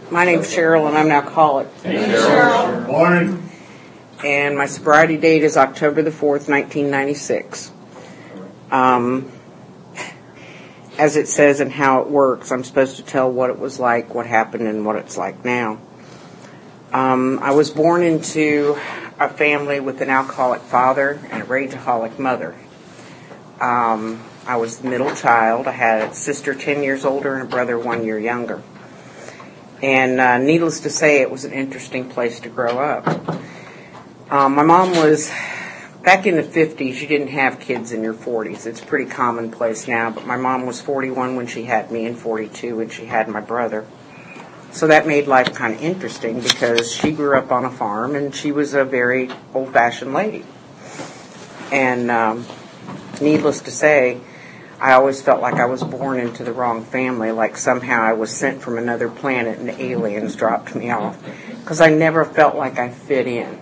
My name's Cheryl, and I'm an alcoholic. Hey, Cheryl. Good morning. And my sobriety date is October the 4th, 1996. As it says and how it works, I'm supposed to tell what it was like, what happened, and what it's like now. I was born into a family with an alcoholic father and a rageaholic mother. I was the middle child. I had a sister 10 years older and a brother 1 year younger. And needless to say, it was an interesting place to grow up. My mom was, back in the 50s, you didn't have kids in your 40s. It's pretty commonplace now, but my mom was 41 when she had me and 42 when she had my brother. So that made life kind of interesting because she grew up on a farm and she was a very old-fashioned lady. And needless to say, I always felt like I was born into the wrong family, like somehow I was sent from another planet and aliens dropped me off, because I never felt like I fit in.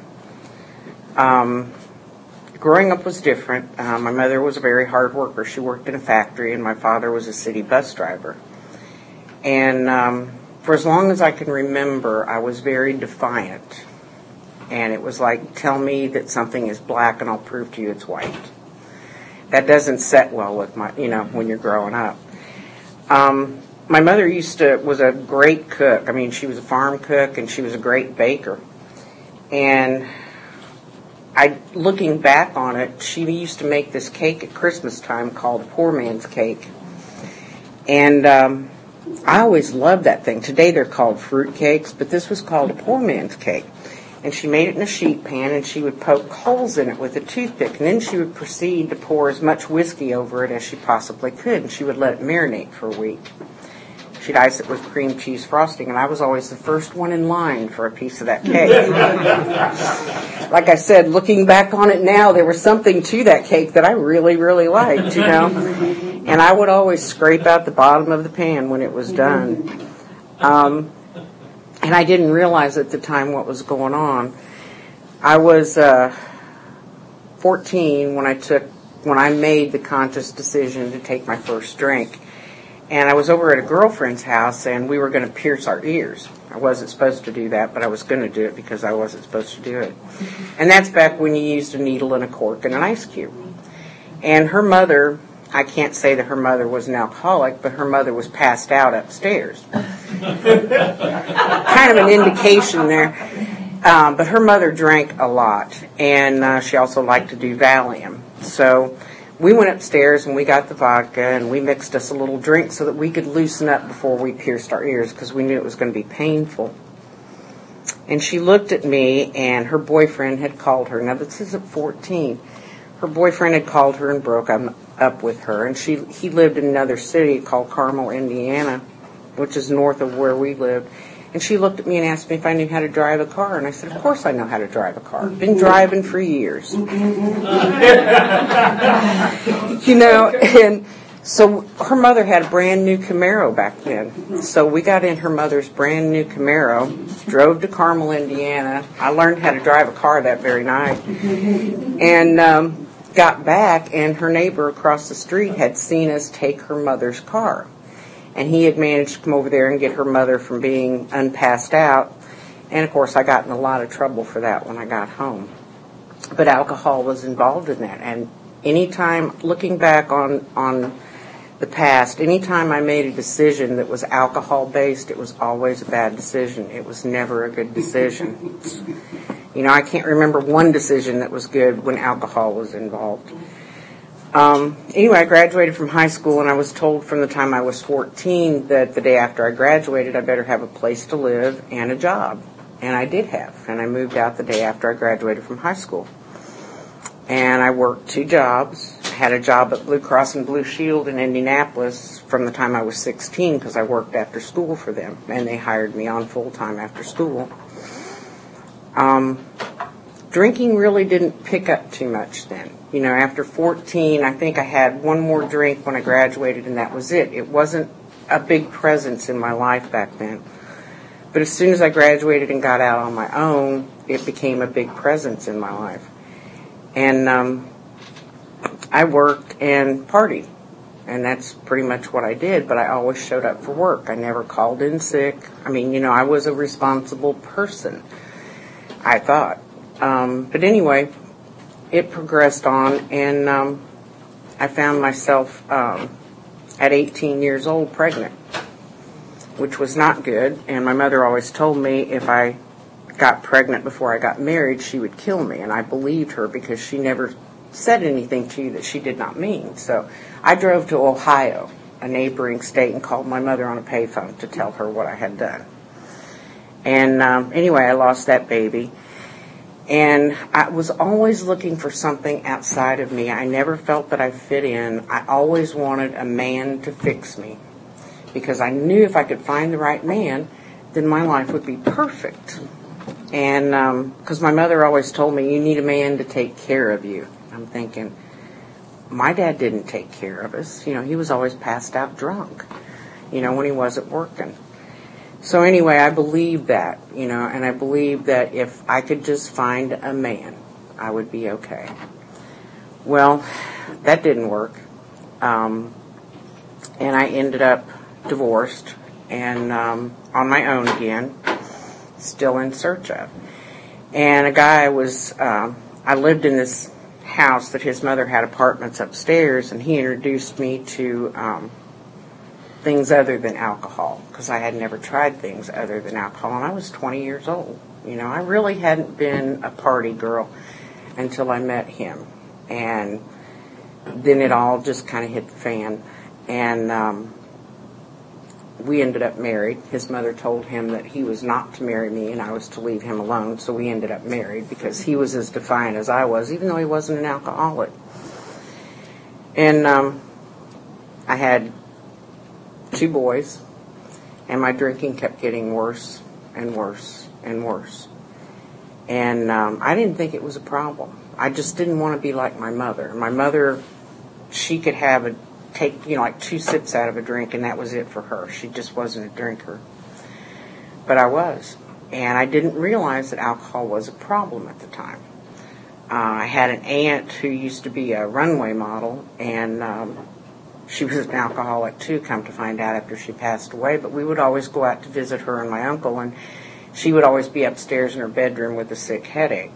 Growing up was different. My mother was a very hard worker. She worked in a factory, and my father was a city bus driver. And for as long as I can remember, I was very defiant. And it was like, tell me that something is black and I'll prove to you it's white. That doesn't set well with when you're growing up. My mother was a great cook. I mean, she was a farm cook and she was a great baker. And looking back on it, she used to make this cake at Christmas time called a poor man's cake. And I always loved that thing. Today they're called fruit cakes, but this was called a poor man's cake. And she made it in a sheet pan, and she would poke holes in it with a toothpick. And then she would proceed to pour as much whiskey over it as she possibly could, and she would let it marinate for a week. She'd ice it with cream cheese frosting, and I was always the first one in line for a piece of that cake. Like I said, looking back on it now, there was something to that cake that I really, really liked, And I would always scrape out the bottom of the pan when it was done. And I didn't realize at the time what was going on. I was 14 when I made the conscious decision to take my first drink. And I was over at a girlfriend's house, and we were going to pierce our ears. I wasn't supposed to do that, but I was going to do it because I wasn't supposed to do it. And that's back when you used a needle and a cork and an ice cube. And her mother, I can't say that her mother was an alcoholic, but her mother was passed out upstairs. Kind of an indication there. But her mother drank a lot, and she also liked to do Valium. So we went upstairs and we got the vodka and we mixed us a little drink so that we could loosen up before we pierced our ears because we knew it was going to be painful. And she looked at me, and her boyfriend had called her. Now, this is at 14. Her boyfriend had called her and broke up with her, and he lived in another city called Carmel, Indiana, which is north of where we lived. And she looked at me and asked me if I knew how to drive a car, and I said, of course I know how to drive a car. I've been driving for years. And so her mother had a brand new Camaro back then. So we got in her mother's brand new Camaro, drove to Carmel, Indiana. I learned how to drive a car that very night. And got back, and her neighbor across the street had seen us take her mother's car. And he had managed to come over there and get her mother from being unpassed out. And, of course, I got in a lot of trouble for that when I got home. But alcohol was involved in that. And anytime, looking back on the past, anytime I made a decision that was alcohol-based, it was always a bad decision. It was never a good decision. I can't remember one decision that was good when alcohol was involved. Anyway, I graduated from high school, and I was told from the time I was 14 that the day after I graduated, I better have a place to live and a job. And I did have. And I moved out the day after I graduated from high school. And I worked 2 jobs. I had a job at Blue Cross and Blue Shield in Indianapolis from the time I was 16 because I worked after school for them. And they hired me on full-time after school. Drinking really didn't pick up too much then. After 14, I think I had one more drink when I graduated, and that was it. It wasn't a big presence in my life back then. But as soon as I graduated and got out on my own, it became a big presence in my life. And I worked and partied. And that's pretty much what I did, but I always showed up for work. I never called in sick. I mean, I was a responsible person, I thought. But anyway, it progressed on, and I found myself at 18 years old pregnant, which was not good. And my mother always told me if I got pregnant before I got married, she would kill me. And I believed her because she never said anything to you that she did not mean. So I drove to Ohio, a neighboring state, and called my mother on a payphone to tell her what I had done. And anyway, I lost that baby. And I was always looking for something outside of me. I never felt that I fit in. I always wanted a man to fix me, because I knew if I could find the right man, then my life would be perfect. And because my mother always told me, you need a man to take care of you. I'm thinking, my dad didn't take care of us. He was always passed out drunk, when he wasn't working. So anyway, I believed that, and I believed that if I could just find a man, I would be okay. Well, that didn't work. And I ended up divorced and on my own again, still in search of. And a guy I lived in this house that his mother had apartments upstairs, and he introduced me to things other than alcohol, because I had never tried things other than alcohol, and I was 20 years old. I really hadn't been a party girl until I met him, and then it all just kind of hit the fan, and we ended up married. His mother told him that he was not to marry me and I was to leave him alone, so we ended up married because he was as defiant as I was, even though he wasn't an alcoholic. And I had 2 boys, and my drinking kept getting worse and worse and worse. And I didn't think it was a problem. I just didn't want to be like my mother. My mother, she could take like 2 sips out of a drink, and that was it for her. She just wasn't a drinker. But I was. And I didn't realize that alcohol was a problem at the time. I had an aunt who used to be a runway model, and she was an alcoholic too, come to find out after she passed away. But we would always go out to visit her and my uncle, and she would always be upstairs in her bedroom with a sick headache.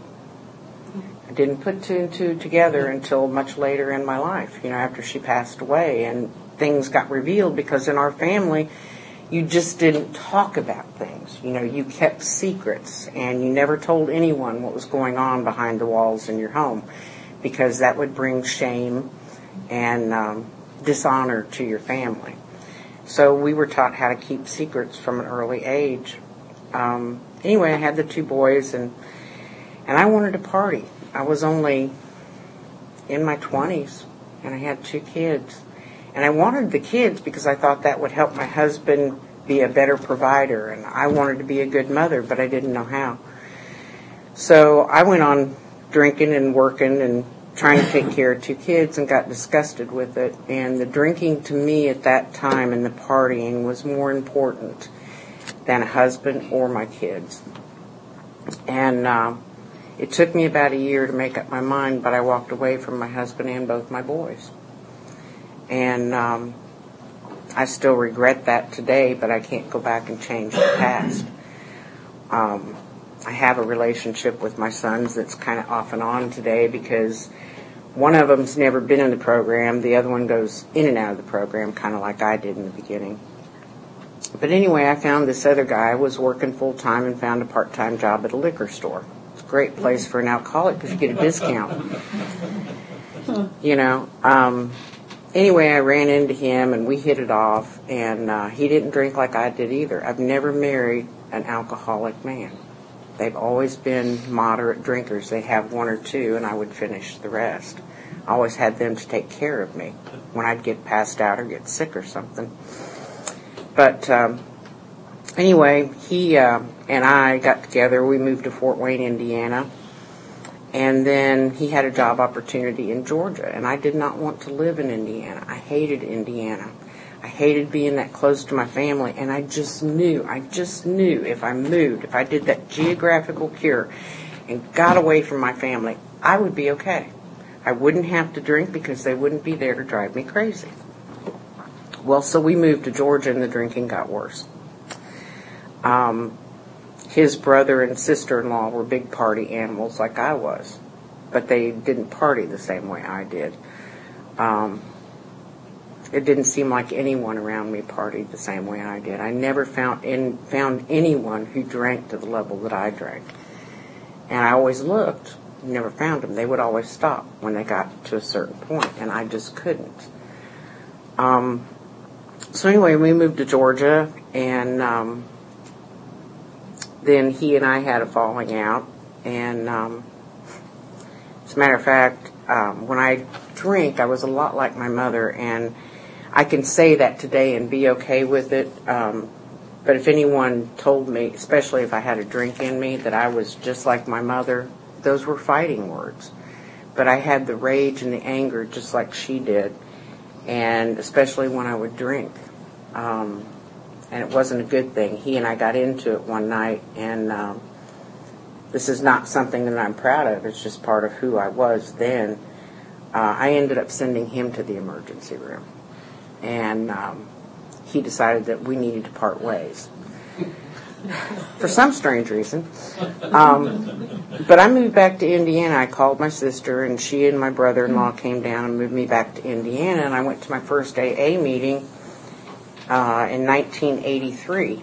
I didn't put 2 and 2 together until much later in my life, after she passed away, and things got revealed, because in our family, you just didn't talk about things. You kept secrets, and you never told anyone what was going on behind the walls in your home, because that would bring shame and dishonor to your family. So we were taught how to keep secrets from an early age. Anyway, I had the 2 boys, and I wanted to party. I was only in my 20s, and I had 2 kids. And I wanted the kids because I thought that would help my husband be a better provider, and I wanted to be a good mother, but I didn't know how. So I went on drinking and working and trying to take care of 2 kids, and got disgusted with it. And the drinking to me at that time and the partying was more important than a husband or my kids. And it took me about a year to make up my mind, but I walked away from my husband and both my boys. And I still regret that today, but I can't go back and change the past. I have a relationship with my sons that's kind of off and on today, because one of them's never been in the program. The other one goes in and out of the program, kind of like I did in the beginning. But anyway, I found this other guy was working full-time and found a part-time job at a liquor store. It's a great place for an alcoholic because you get a discount. Anyway, I ran into him, and we hit it off, and he didn't drink like I did either. I've never married an alcoholic man. They've always been moderate drinkers. They'd have 1 or 2, and I would finish the rest. I always had them to take care of me when I'd get passed out or get sick or something. But anyway, he and I got together. We moved to Fort Wayne, Indiana. And then he had a job opportunity in Georgia, and I did not want to live in Indiana. I hated Indiana. I hated being that close to my family, and I just knew if I moved, if I did that geographical cure and got away from my family, I would be okay. I wouldn't have to drink because they wouldn't be there to drive me crazy. Well, so we moved to Georgia, and the drinking got worse. His brother and sister-in-law were big party animals like I was, but they didn't party the same way I did. It didn't seem like anyone around me partied the same way I did. I never found anyone who drank to the level that I drank. And I always looked, never found them. They would always stop when they got to a certain point, and I just couldn't. So anyway, we moved to Georgia, and then he and I had a falling out. And as a matter of fact, when I drink, I was a lot like my mother, and I can say that today and be okay with it. But if anyone told me, especially if I had a drink in me, that I was just like my mother, those were fighting words. But I had the rage and the anger just like she did, and especially when I would drink. And it wasn't a good thing. He and I got into it one night, and this is not something that I'm proud of. It's just part of who I was then. I ended up sending him to the emergency room. And he decided that we needed to part ways for some strange reason. But I moved back to Indiana. I called my sister, and she and my brother-in-law came down and moved me back to Indiana. And I went to my first AA meeting in 1983.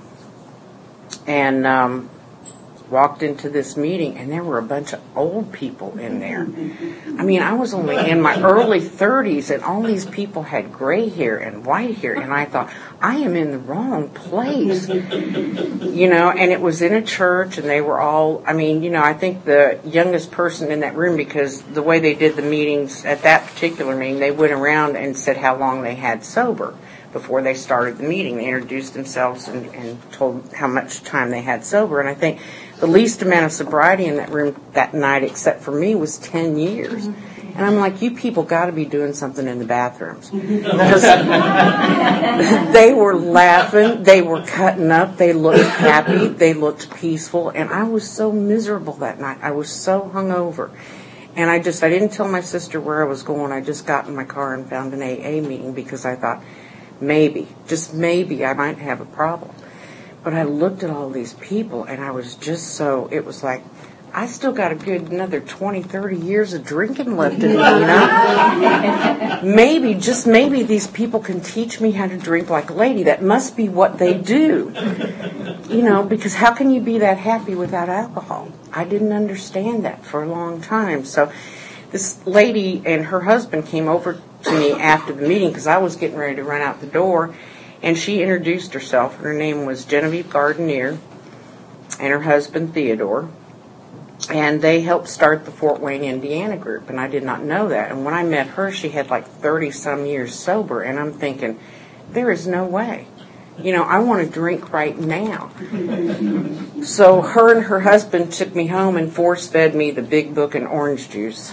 And walked into this meeting, and there were a bunch of old people in there. I mean, I was only in my early 30s, and all these people had gray hair and white hair, and I thought, I am in the wrong place. You know, and it was in a church, and they were all, I mean, you know, I think the youngest person in that room, because the way they did the meetings at that particular meeting, they went around and said how long they had sober before they started the meeting. They introduced themselves and told how much time they had sober, and I think the least amount of sobriety in that room that night, except for me, was 10 years. And I'm like, you people got to be doing something in the bathrooms. Because they were laughing, they were cutting up, they looked happy, they looked peaceful, and I was so miserable that night. I was so hungover. And I didn't tell my sister where I was going. I just got in my car and found an AA meeting because I thought, maybe, just maybe, I might have a problem. But I looked at all these people, and I was just so, it was like, I still got a good another 20, 30 years of drinking left in me, you know? Maybe, just maybe, these people can teach me how to drink like a lady. That must be what they do. You know, because how can you be that happy without alcohol? I didn't understand that for a long time. So this lady and her husband came over to me after the meeting because I was getting ready to run out the door. And she introduced herself. Her name was Genevieve Gardenier, and her husband Theodore. And they helped start the Fort Wayne, Indiana group, and I did not know that. And when I met her, she had like 30-some years sober, and I'm thinking, there is no way. You know, I want to drink right now. So her and her husband took me home and force-fed me the Big Book and orange juice.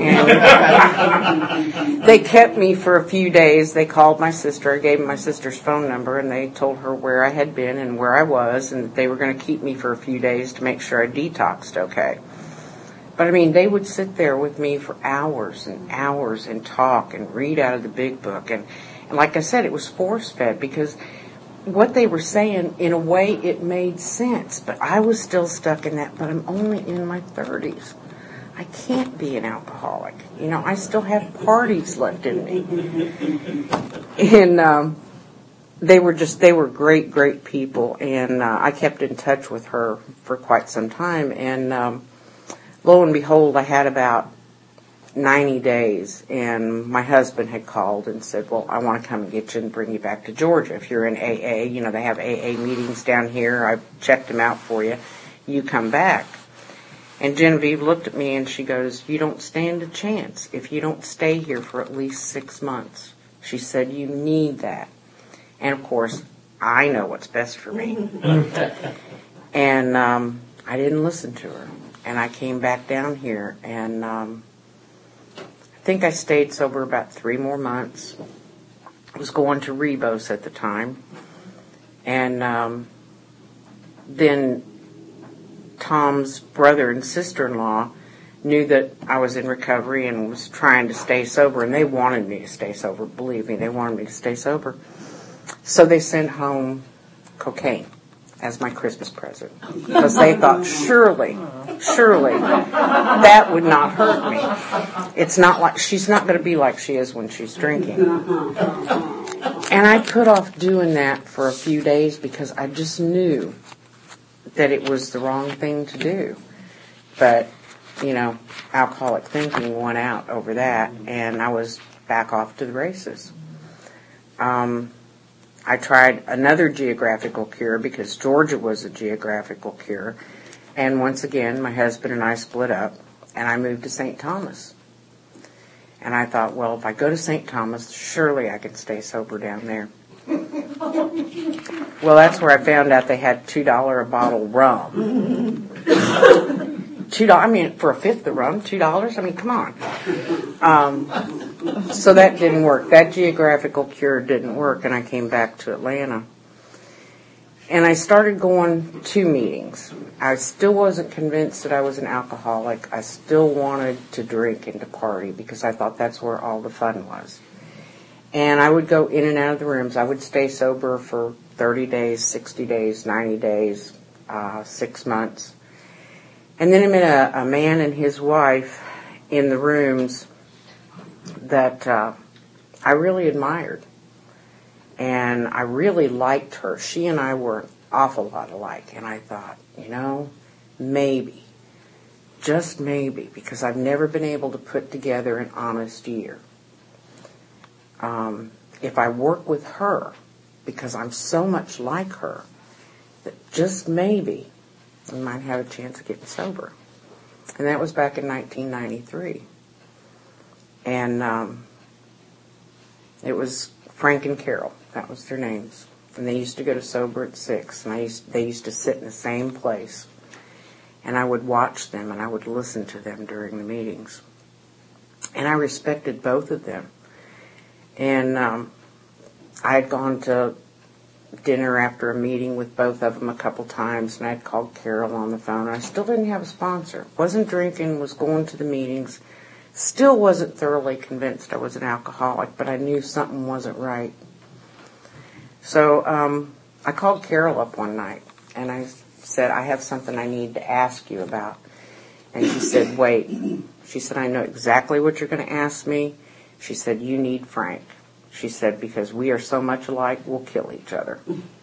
And they kept me for a few days. They called my sister. I gave them my sister's phone number, and they told her where I had been and where I was, and that they were going to keep me for a few days to make sure I detoxed okay. But, I mean, they would sit there with me for hours and hours and talk and read out of the Big Book. And like I said, it was force-fed because what they were saying, in a way, it made sense. But I was still stuck in that, but I'm only in my 30s. I can't be an alcoholic. You know, I still have parties left in me. And they were great, great people. And I kept in touch with her for quite some time. And lo and behold, I had about 90 days, and my husband had called and said, well, I want to come and get you and bring you back to Georgia. If you're in AA, you know, they have AA meetings down here. I've checked them out for you. You come back. And Genevieve looked at me and she goes, you don't stand a chance if you don't stay here for at least 6 months. She said, you need that. And, of course, I know what's best for me. And I didn't listen to her. And I came back down here, and I think I stayed sober about 3 more months. I was going to Rebos at the time. And then Tom's brother and sister-in-law knew that I was in recovery and was trying to stay sober, and they wanted me to stay sober. Believe me, they wanted me to stay sober. So they sent home cocaine as my Christmas present because they thought surely that would not hurt me. It's not like she's not going to be like she is when she's drinking. And I put off doing that for a few days because I just knew that it was the wrong thing to do. But, alcoholic thinking won out over that, and I was back off to the races. I tried another geographical cure because Georgia was a geographical cure. And once again, my husband and I split up, and I moved to St. Thomas. And I thought, well, if I go to St. Thomas, surely I can stay sober down there. Well, that's where I found out they had $2 a bottle rum. $2, for a fifth of rum, $2? Come on. So that didn't work. That geographical cure didn't work, and I came back to Atlanta. And I started going to meetings. I still wasn't convinced that I was an alcoholic. I still wanted to drink and to party because I thought that's where all the fun was. And I would go in and out of the rooms. I would stay sober for 30 days, 60 days, 90 days, 6 months. And then I met a man and his wife in the rooms that I really admired. And I really liked her. She and I were an awful lot alike. And I thought, maybe, just maybe, because I've never been able to put together an honest year. If I work with her, because I'm so much like her, that just maybe I might have a chance of getting sober. And that was back in 1993. And it was Frank and Carol. That was their names. And they used to go to Sober at 6. And they used to sit in the same place. And I would watch them and I would listen to them during the meetings. And I respected both of them. And I had gone to dinner after a meeting with both of them a couple times, and I'd called Carol on the phone. I still didn't have a sponsor. Wasn't drinking, was going to the meetings. Still wasn't thoroughly convinced I was an alcoholic, but I knew something wasn't right. So I called Carol up one night, and I said, I have something I need to ask you about. And she said, wait. She said, I know exactly what you're going to ask me. She said, you need Frank. She said, because we are so much alike, we'll kill each other.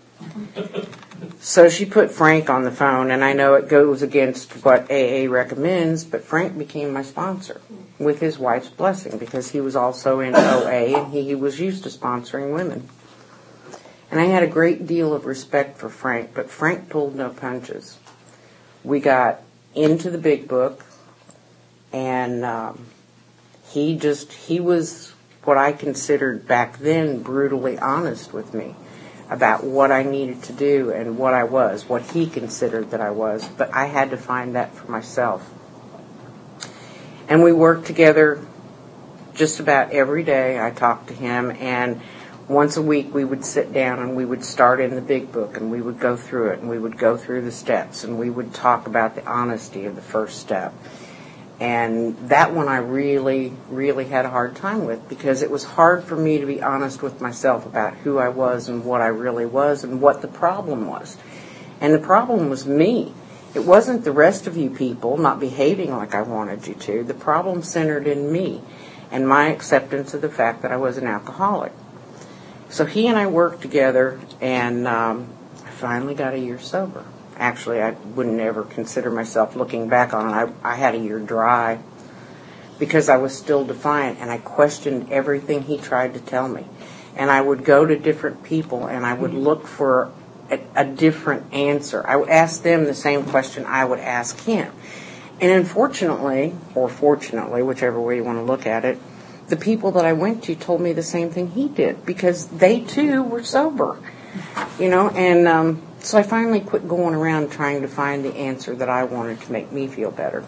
So she put Frank on the phone, and I know it goes against what AA recommends, but Frank became my sponsor with his wife's blessing because he was also in OA and he was used to sponsoring women. And I had a great deal of respect for Frank, but Frank pulled no punches. We got into the big book, and he was what I considered back then brutally honest with me about what I needed to do and what I was, what he considered that I was. But I had to find that for myself. And we worked together just about every day. I talked to him, and once a week we would sit down and we would start in the big book, and we would go through it, and we would go through the steps, and we would talk about the honesty of the first step. And that one I really, really had a hard time with because it was hard for me to be honest with myself about who I was and what I really was and what the problem was. And the problem was me. It wasn't the rest of you people not behaving like I wanted you to. The problem centered in me and my acceptance of the fact that I was an alcoholic. So he and I worked together, and I finally got a year sober. Actually, I wouldn't ever consider myself looking back on it. I had a year dry because I was still defiant, and I questioned everything he tried to tell me. And I would go to different people, and I would look for a different answer. I would ask them the same question I would ask him. And unfortunately, or fortunately, whichever way you want to look at it, the people that I went to told me the same thing he did because they, too, were sober. And so I finally quit going around trying to find the answer that I wanted to make me feel better.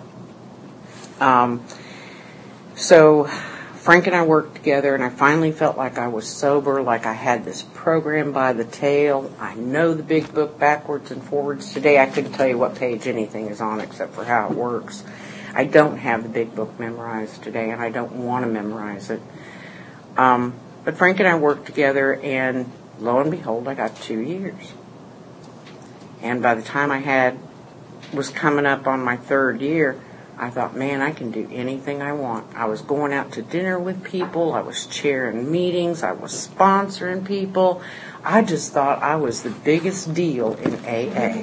So Frank and I worked together, and I finally felt like I was sober, like I had this program by the tail. I know the big book backwards and forwards. Today I couldn't tell you what page anything is on except for how it works. I don't have the big book memorized today, and I don't want to memorize it. But Frank and I worked together, and Lo and behold, I got 2 years. And by the time was coming up on my 3rd year, I thought, man, I can do anything I want. I was going out to dinner with people. I was chairing meetings. I was sponsoring people. I just thought I was the biggest deal in AA.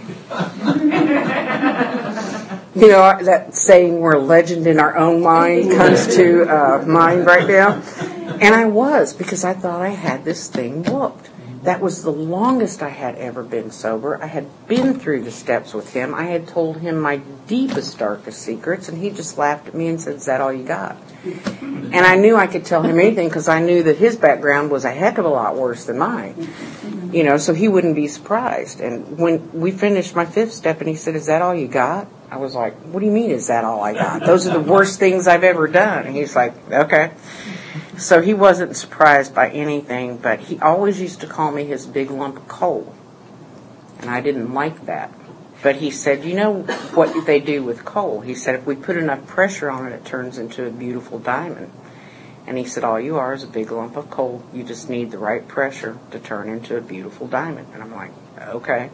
You know, that saying, we're a legend in our own mind, comes to mind right now. And I was, because I thought I had this thing whooped. That was the longest I had ever been sober. I had been through the steps with him. I had told him my deepest, darkest secrets, and he just laughed at me and said, is that all you got? And I knew I could tell him anything because I knew that his background was a heck of a lot worse than mine. You know, so he wouldn't be surprised. And when we finished my 5th step and he said, is that all you got? I was like, what do you mean, is that all I got? Those are the worst things I've ever done. And he's like, okay. So he wasn't surprised by anything, but he always used to call me his big lump of coal. And I didn't like that. But he said, you know what they do with coal? He said, if we put enough pressure on it, it turns into a beautiful diamond. And he said, all you are is a big lump of coal. You just need the right pressure to turn into a beautiful diamond. And I'm like, okay.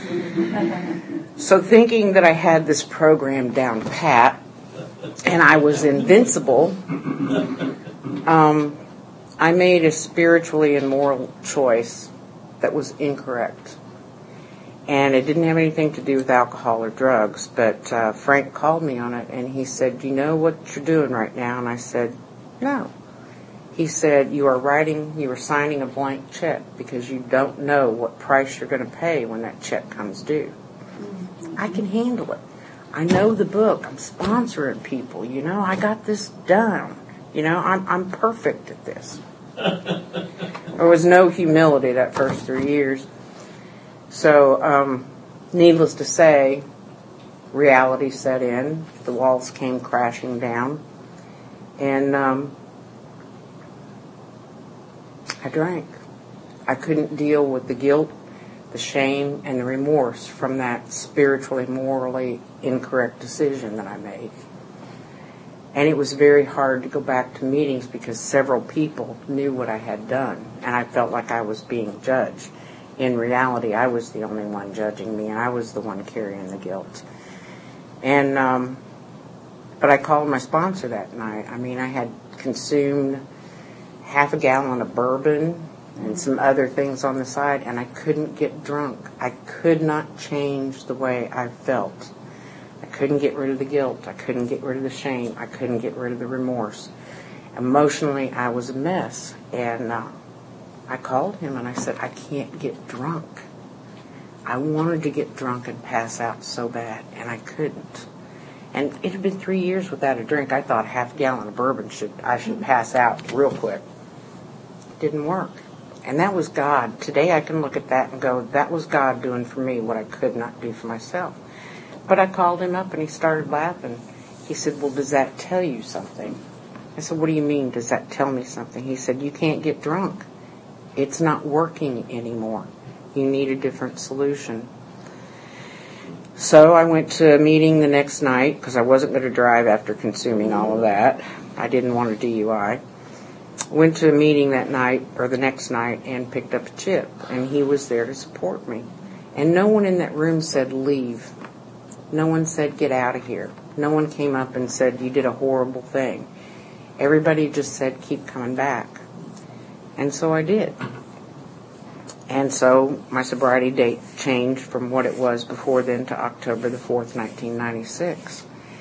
So thinking that I had this program down pat, and I was invincible, I made a spiritually and moral choice that was incorrect. And it didn't have anything to do with alcohol or drugs, but Frank called me on it, and he said, do you know what you're doing right now? And I said, no. He said, you are signing a blank check because you don't know what price you're going to pay when that check comes due. I can handle it. I know the book. I'm sponsoring people. You know, I got this done. You know, I'm perfect at this. There was no humility that first 3 years. So, needless to say, reality set in. The walls came crashing down. And I drank. I couldn't deal with the guilt, the shame, and the remorse from that spiritually, morally incorrect decision that I made. And it was very hard to go back to meetings because several people knew what I had done, and I felt like I was being judged. In reality, I was the only one judging me, and I was the one carrying the guilt. And but I called my sponsor that night. I mean, I had consumed half a gallon of bourbon and some other things on the side, and I couldn't get drunk. I could not change the way I felt. I couldn't get rid of the guilt. I couldn't get rid of the shame. I couldn't get rid of the remorse. Emotionally, I was a mess. And I called him and I said, I can't get drunk. I wanted to get drunk and pass out so bad, and I couldn't. And it had been 3 years without a drink. I thought half a gallon of bourbon I should pass out real quick. Didn't work. And that was God. Today I can look at that and go, that was God doing for me what I could not do for myself. But I called him up and he started laughing. He said, well, does that tell you something? I said, what do you mean, does that tell me something? He said, you can't get drunk. It's not working anymore. You need a different solution. So I went to a meeting the next night because I wasn't going to drive after consuming all of that. I didn't want a DUI. Went to a meeting that night, or the next night, and picked up a chip. And he was there to support me. And no one in that room said, leave. No one said, get out of here. No one came up and said, you did a horrible thing. Everybody just said, keep coming back. And so I did. And so my sobriety date changed from what it was before then to October the 4th, 1996.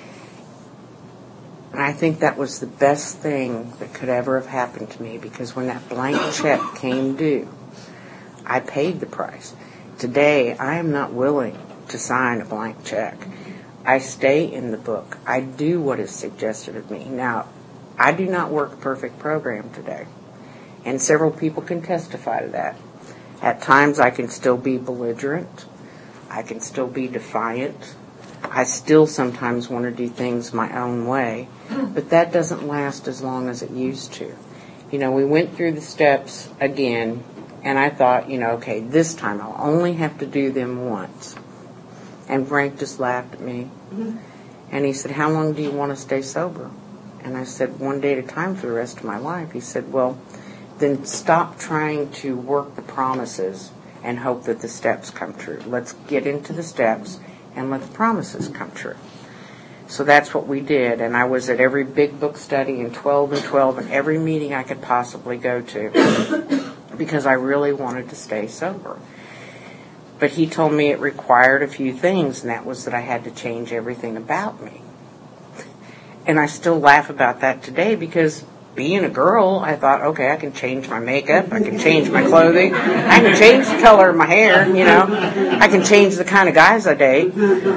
And I think that was the best thing that could ever have happened to me, because when that blank check came due, I paid the price. Today, I am not willing to sign a blank check. I stay in the book. I do what is suggested of me. Now, I do not work a perfect program today, and several people can testify to that. At times, I can still be belligerent. I can still be defiant. I still sometimes want to do things my own way, but that doesn't last as long as it used to. You know, we went through the steps again, and I thought, okay, this time I'll only have to do them once. And Frank just laughed at me. And he said, how long do you want to stay sober? And I said, 1 day at a time for the rest of my life. He said, well, then stop trying to work the promises and hope that the steps come true. Let's get into the steps and let the promises come true. So that's what we did, and I was at every big book study in 12 and 12 and every meeting I could possibly go to because I really wanted to stay sober. But he told me it required a few things, and that was that I had to change everything about me. And I still laugh about that today because being a girl, I thought, okay, I can change my makeup, I can change my clothing, I can change the color of my hair, I can change the kind of guys I date.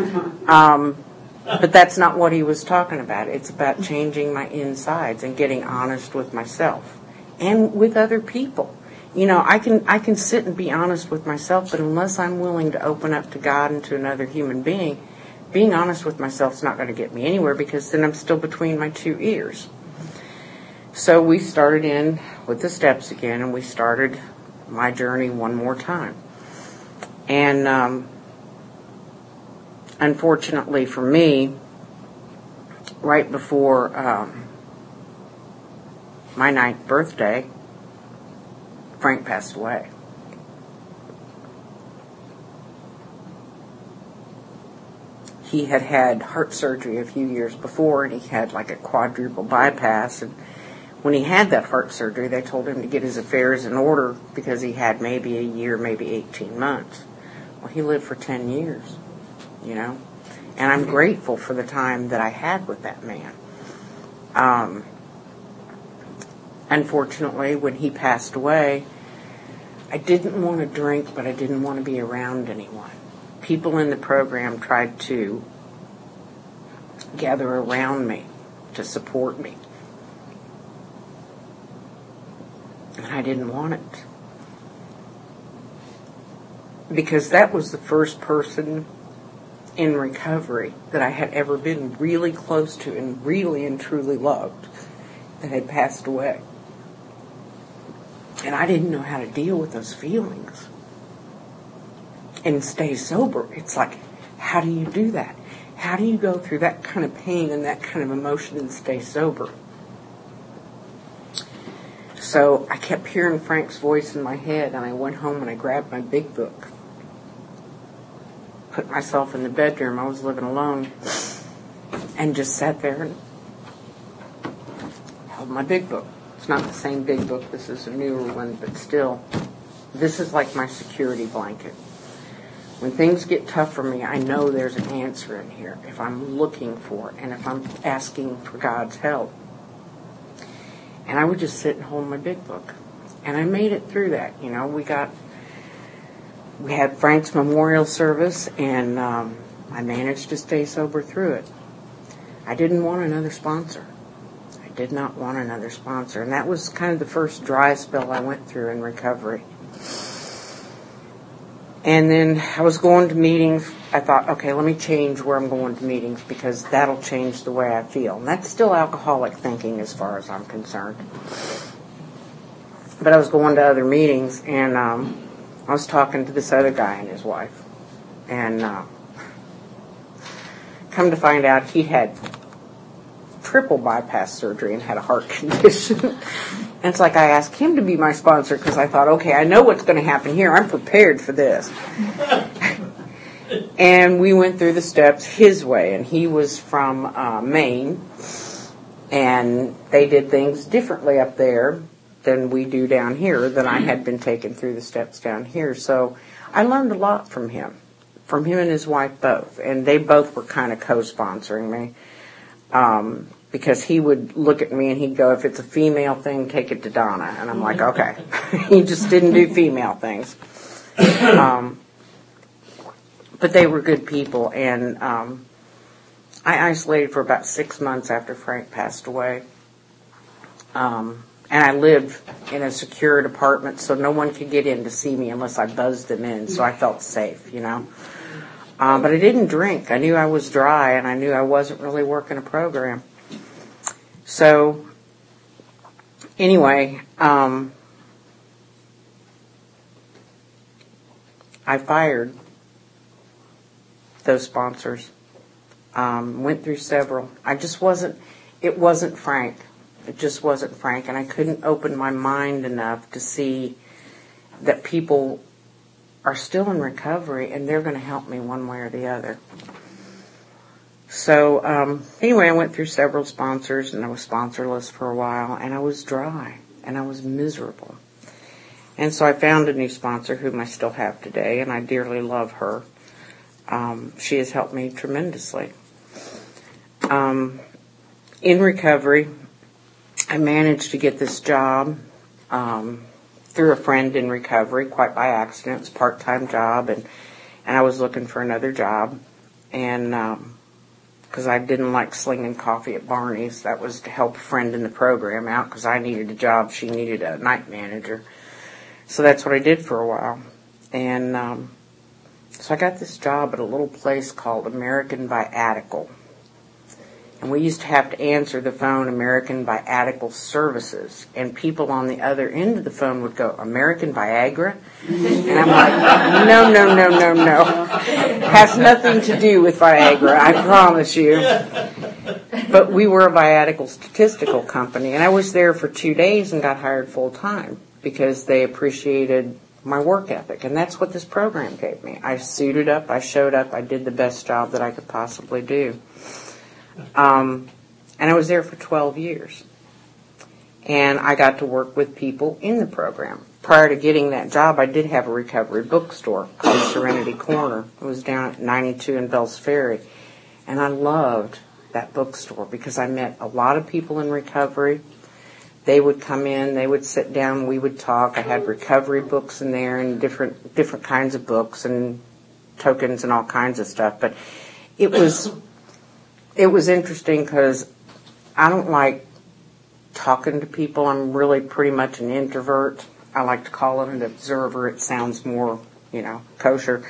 But that's not what he was talking about. It's about changing my insides and getting honest with myself and with other people. I can sit and be honest with myself, but unless I'm willing to open up to God and to another human being, being honest with myself is not going to get me anywhere because then I'm still between my two ears. So we started in with the steps again, and we started my journey one more time. And unfortunately for me, right before my 9th birthday, Frank passed away. He had had heart surgery a few years before, and he had like a quadruple bypass. And when he had that heart surgery, they told him to get his affairs in order because he had maybe a year, maybe 18 months. Well, he lived for 10 years, And I'm grateful for the time that I had with that man. Unfortunately, when he passed away, I didn't want to drink, but I didn't want to be around anyone. People in the program tried to gather around me to support me. And I didn't want it. Because that was the first person in recovery that I had ever been really close to and really and truly loved that had passed away. And I didn't know how to deal with those feelings and stay sober. It's like, how do you do that? How do you go through that kind of pain and that kind of emotion and stay sober? So I kept hearing Frank's voice in my head, and I went home and I grabbed my big book, put myself in the bedroom. I was living alone, and just sat there and held my big book. It's not the same big book. This is a newer one, but still, this is like my security blanket. When things get tough for me, I know there's an answer in here if I'm looking for it and if I'm asking for God's help. And I would just sit and hold my big book. And I made it through that. We had Frank's memorial service, and I managed to stay sober through it. I didn't want another sponsor. I did not want another sponsor. And that was kind of the first dry spell I went through in recovery. And then I was going to meetings. I thought, okay, let me change where I'm going to meetings because that'll change the way I feel. And that's still alcoholic thinking as far as I'm concerned. But I was going to other meetings, and I was talking to this other guy and his wife. And come to find out, he had triple bypass surgery and had a heart condition. And it's like I asked him to be my sponsor because I thought, okay, I know what's going to happen here. I'm prepared for this. And we went through the steps his way. And he was from Maine. And they did things differently up there than we do down here, than I had been taken through the steps down here. So I learned a lot from him and his wife both. And they both were kind of co-sponsoring me. Because he would look at me and he'd go, if it's a female thing, take it to Donna. And I'm like, okay. He just didn't do female things. But they were good people. And I isolated for about 6 months after Frank passed away. And I lived in a secured apartment, so no one could get in to see me unless I buzzed them in. So I felt safe, But I didn't drink. I knew I was dry, and I knew I wasn't really working a program. So, anyway, I fired those sponsors. Went through several. It wasn't Frank It just wasn't frank, and I couldn't open my mind enough to see that people are still in recovery and they're going to help me one way or the other. So anyway, I went through several sponsors, and I was sponsorless for a while, and I was dry, and I was miserable. And so I found a new sponsor, whom I still have today, and I dearly love her. She has helped me tremendously. In recovery, I managed to get this job through a friend in recovery, quite by accident. It was a part-time job, and I was looking for another job. And because I didn't like slinging coffee at Barney's, that was to help a friend in the program out, because I needed a job. She needed a night manager. So that's what I did for a while. And so I got this job at a little place called American Viatical. And we used to have to answer the phone, American Viatical Services. And people on the other end of the phone would go, American Viagra? And I'm like, no. Has nothing to do with Viagra, I promise you. But we were a Viatical statistical company. And I was there for 2 days and got hired full time because they appreciated my work ethic. And that's what this program gave me. I suited up, I showed up, I did the best job that I could possibly do. And I was there for 12 years. And I got to work with people in the program. Prior to getting that job, I did have a recovery bookstore called Serenity Corner. It was down at 92 in Bells Ferry. And I loved that bookstore because I met a lot of people in recovery. They would come in, they would sit down, we would talk. I had recovery books in there and different kinds of books and tokens and all kinds of stuff. But it was interesting because I don't like talking to people. I'm really pretty much an introvert. I like to call it an observer. It sounds more, kosher.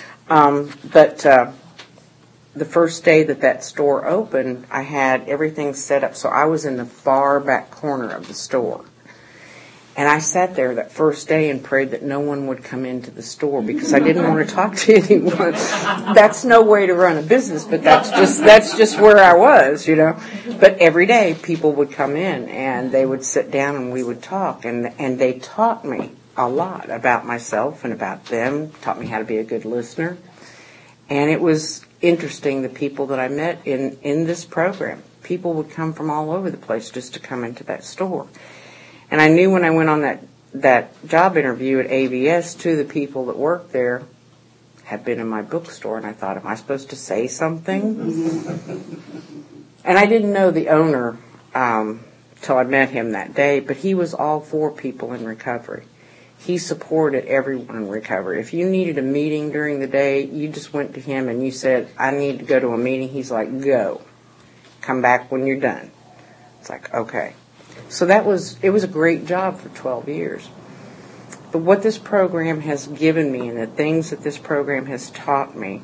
But the first day that store opened, I had everything set up. So I was in the far back corner of the store. And I sat there that first day and prayed that no one would come into the store because I didn't want to talk to anyone. That's no way to run a business, but that's just where I was, But every day people would come in and they would sit down and we would talk. And they taught me a lot about myself and about them, taught me how to be a good listener. And it was interesting, the people that I met in this program. People would come from all over the place just to come into that store. And I knew when I went on that job interview at AVS, 2 of the people that worked there had been in my bookstore. And I thought, am I supposed to say something? And I didn't know the owner till I met him that day, but he was all for people in recovery. He supported everyone in recovery. If you needed a meeting during the day, you just went to him and you said, I need to go to a meeting. He's like, go. Come back when you're done. It's like, okay. So it was a great job for 12 years. But what this program has given me and the things that this program has taught me,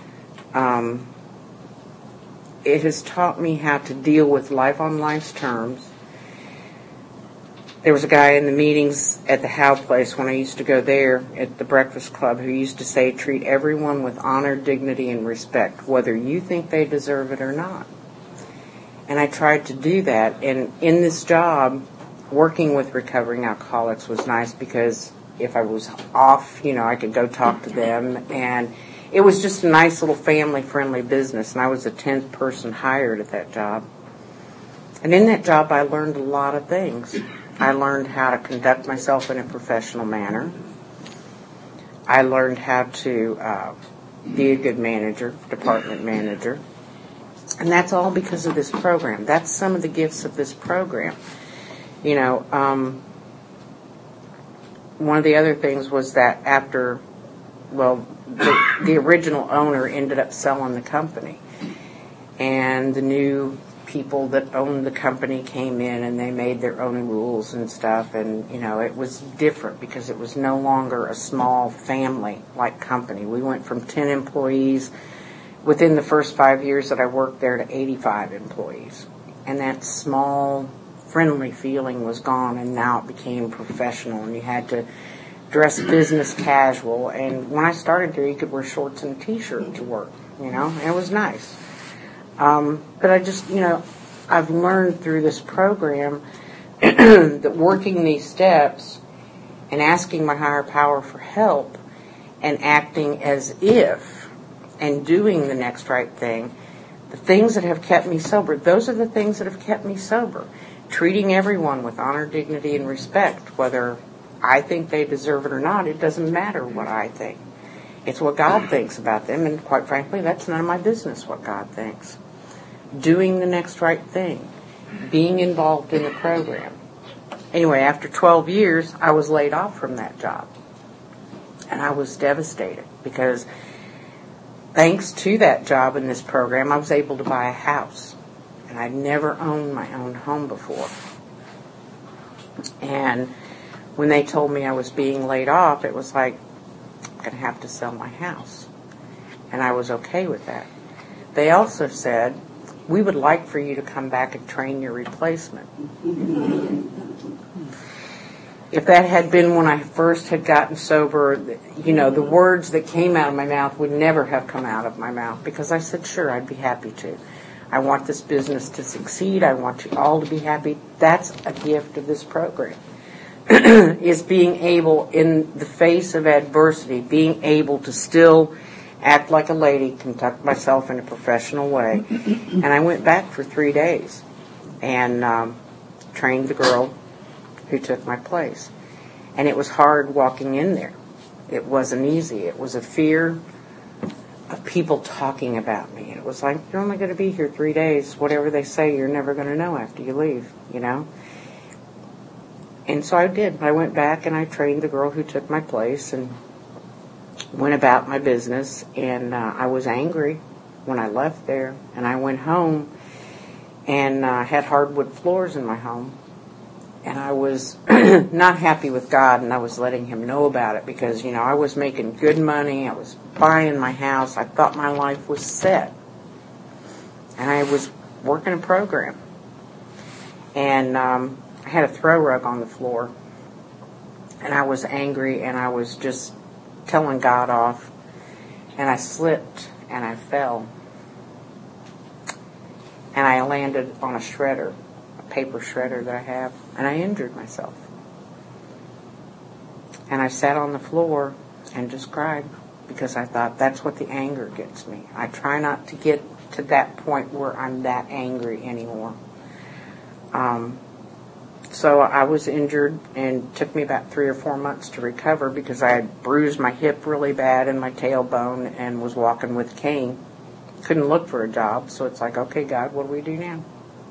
it has taught me how to deal with life on life's terms. There was a guy in the meetings at the Howe Place when I used to go there at the Breakfast Club who used to say, treat everyone with honor, dignity, and respect, whether you think they deserve it or not. And I tried to do that. And in this job, working with recovering alcoholics was nice because if I was off, I could go talk to them. And it was just a nice little family-friendly business. And I was the 10th person hired at that job. And in that job, I learned a lot of things. I learned how to conduct myself in a professional manner. I learned how to be a good manager, department manager. And that's all because of this program. That's some of the gifts of this program. One of the other things was that the original owner ended up selling the company. And the new people that owned the company came in and they made their own rules and stuff. And, it was different because it was no longer a small family-like company. We went from 10 employees within the first 5 years that I worked there to 85 employees. And that small, friendly feeling was gone, and now it became professional, and you had to dress business casual. And when I started there, you could wear shorts and a T-shirt to work, and it was nice. But I just, I've learned through this program that working these steps and asking my higher power for help and acting as if and doing the next right thing, the things that have kept me sober, those are the things that have kept me sober. Treating everyone with honor, dignity, and respect, whether I think they deserve it or not, it doesn't matter what I think. It's what God thinks about them, and quite frankly, that's none of my business what God thinks. Doing the next right thing, being involved in the program. Anyway, after 12 years, I was laid off from that job. And I was devastated because thanks to that job in this program, I was able to buy a house. And I'd never owned my own home before. And when they told me I was being laid off, it was like, I'm going to have to sell my house. And I was okay with that. They also said, we would like for you to come back and train your replacement. If that had been when I first had gotten sober, the words that came out of my mouth would never have come out of my mouth because I said, sure, I'd be happy to. I want this business to succeed. I want you all to be happy. That's a gift of this program, is being able, in the face of adversity, being able to still act like a lady, conduct myself in a professional way. And I went back for 3 days and trained the girl who took my place. And it was hard walking in there. It wasn't easy. It was a fear of people talking about me. It was like, you're only going to be here 3 days. Whatever they say, you're never going to know after you leave, And so I did. I went back and I trained the girl who took my place and went about my business. And I was angry when I left there. And I went home and had hardwood floors in my home. And I was not happy with God, and I was letting him know about it because, I was making good money. I was buying my house. I thought my life was set. And I was working a program. And I had a throw rug on the floor. And I was angry, and I was just telling God off. And I slipped, and I fell. And I landed on a shredder. Paper shredder that I have, and I injured myself. And I sat on the floor and just cried because I thought that's what the anger gets me. I try not to get to that point where I'm that angry anymore. So I was injured and it took me about 3 or 4 months to recover because I had bruised my hip really bad and my tailbone and was walking with a cane. Couldn't look for a job, so it's like, okay, God, what do we do now?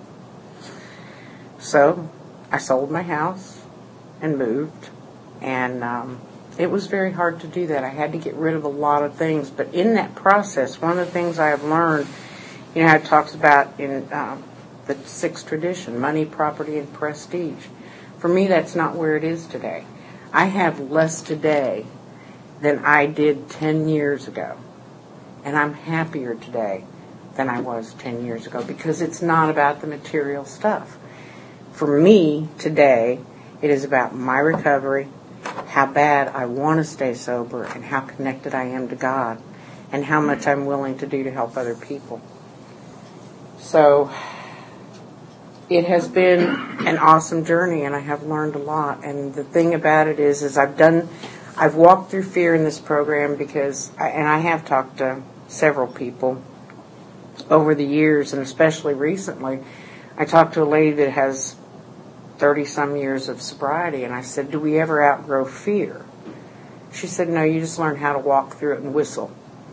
So I sold my house and moved, and it was very hard to do that. I had to get rid of a lot of things, but in that process, one of the things I have learned, how it talks about in the 6th tradition, money, property, and prestige. For me, that's not where it is today. I have less today than I did 10 years ago, and I'm happier today than I was 10 years ago because it's not about the material stuff. For me, today, it is about my recovery, how bad I want to stay sober, and how connected I am to God, and how much I'm willing to do to help other people. So, it has been an awesome journey, and I have learned a lot. And the thing about it is I've walked through fear in this program because, and I have talked to several people over the years, and especially recently. I talked to a lady that has 30-some years of sobriety, and I said, do we ever outgrow fear? She said, no, you just learn how to walk through it and whistle,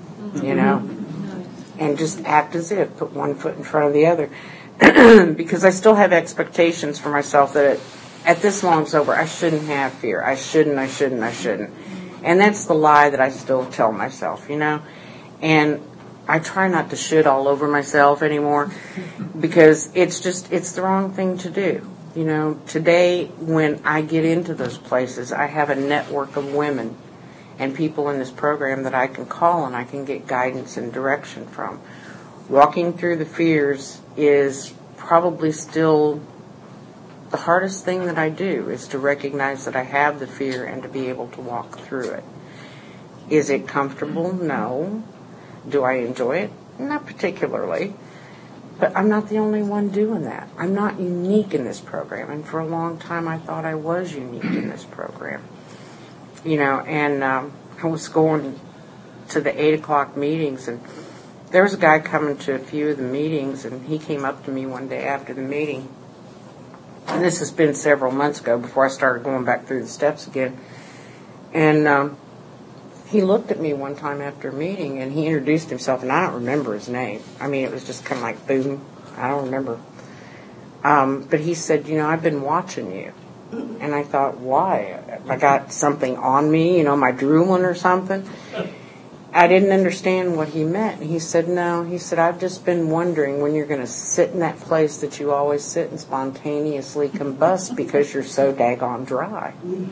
and just act as if, put one foot in front of the other. Because I still have expectations for myself that at this long sober, I shouldn't have fear. I shouldn't. And that's the lie that I still tell myself, And I try not to shit all over myself anymore because it's the wrong thing to do. Today when I get into those places, I have a network of women and people in this program that I can call and I can get guidance and direction from. Walking through the fears is probably still the hardest thing that I do, is to recognize that I have the fear and to be able to walk through it. Is it comfortable? No. Do I enjoy it? Not particularly. But I'm not the only one doing that. I'm not unique in this program. And for a long time, I thought I was unique in this program. And I was going to the 8 o'clock meetings, and there was a guy coming to a few of the meetings, and he came up to me one day after the meeting. And this has been several months ago before I started going back through the steps again. And he looked at me one time after a meeting, and he introduced himself, and I don't remember his name. I mean, it was just kind of like, boom, I don't remember. But he said, I've been watching you. And I thought, why? I got something on me, am I drooling or something? I didn't understand what he meant. And he said, no. He said, I've just been wondering when you're going to sit in that place that you always sit and spontaneously combust because you're so daggone dry.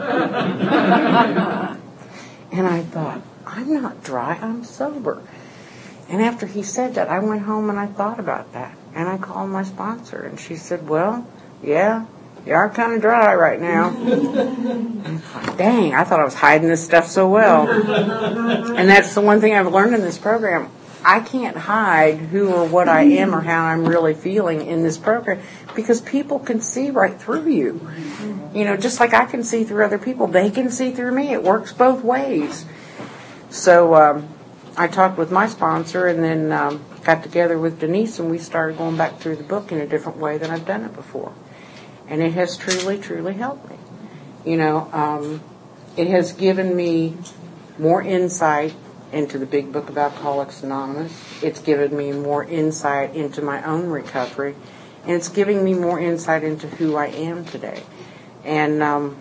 And I thought, I'm not dry, I'm sober. And after he said that, I went home and I thought about that. And I called my sponsor, and she said, well, yeah, you are kind of dry right now. And I thought, dang, I thought I was hiding this stuff so well. And that's the one thing I've learned in this program. I can't hide who or what I am or how I'm really feeling in this program because people can see right through you. Just like I can see through other people, they can see through me. It works both ways. So I talked with my sponsor and then got together with Denise, and we started going back through the book in a different way than I've done it before. And it has truly, truly helped me. It has given me more insight into the Big Book of Alcoholics Anonymous. It's given me more insight into my own recovery. And it's giving me more insight into who I am today. And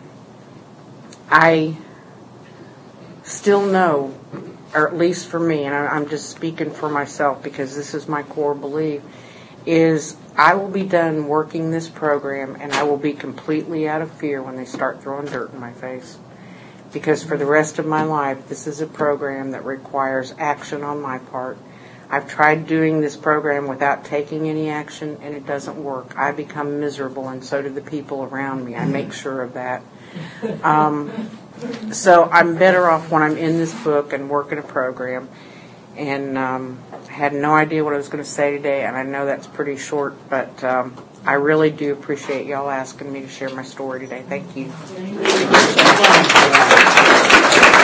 I still know, or at least for me, and I'm just speaking for myself because this is my core belief, is I will be done working this program and I will be completely out of fear when they start throwing dirt in my face. Because for the rest of my life, this is a program that requires action on my part. I've tried doing this program without taking any action, and it doesn't work. I become miserable, and so do the people around me. I make sure of that. So I'm better off when I'm in this book and working a program. And I had no idea what I was going to say today, and I know that's pretty short, but I really do appreciate y'all asking me to share my story today. Thank you.